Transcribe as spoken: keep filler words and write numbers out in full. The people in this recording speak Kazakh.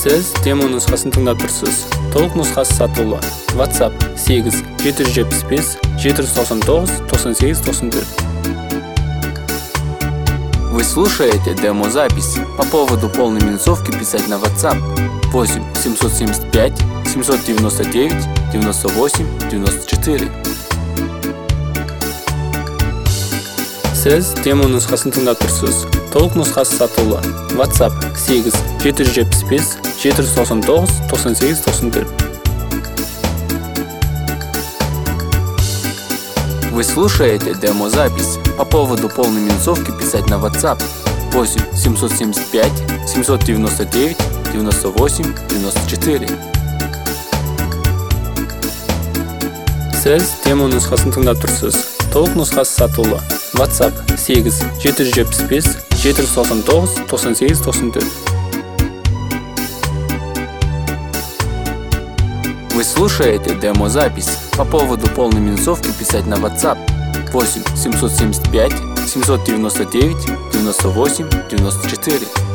Сіз демо нұсқасын тыңдап тұрсыз. Толық нұсқасы сатылы. WhatsApp сегіз жеті жүз жетпіс бес жеті жүз тоқсан тоғыз тоқсан сегіз тоқсан төрт. Вы слушаете демо-запись. По поводу полной минусовки писать на WhatsApp восемь семьсот семьдесят пять семьсот девяносто девять девяносто восемь девяносто четыре. Сіз демо нұсқасын тыңдап тұрсыз. Толық нұсқасы сатылы. WhatsApp сегіз жеті жүз жетпіс бес жеті жүз тоқсан тоғыз тоқсан сегіз тоқсан төрт. Вы слушаете демо-запись. По поводу полной минусовки писать на WhatsApp восемь семьсот семьдесят пять семьсот девяносто девять девяносто восемь девяносто четыре. Сіз демо нұсқасын тыңдап тұрсыз. Толық нұсқасы сатылы. WhatsApp сегіз жеті жүз жетпіс бес жеті жүз тоқсан тоғыз тоқсан сегіз тоқсан төрт. Вы слушаете демо-запись. По поводу полной минусовки писать на WhatsApp восемь семьсот семьдесят пять семьсот девяносто девять девяносто восемь девяносто четыре.